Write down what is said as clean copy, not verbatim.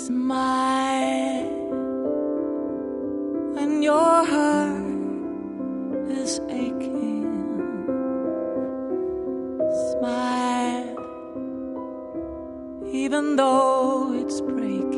Smile when your heart is aching. Smile even though it's breaking.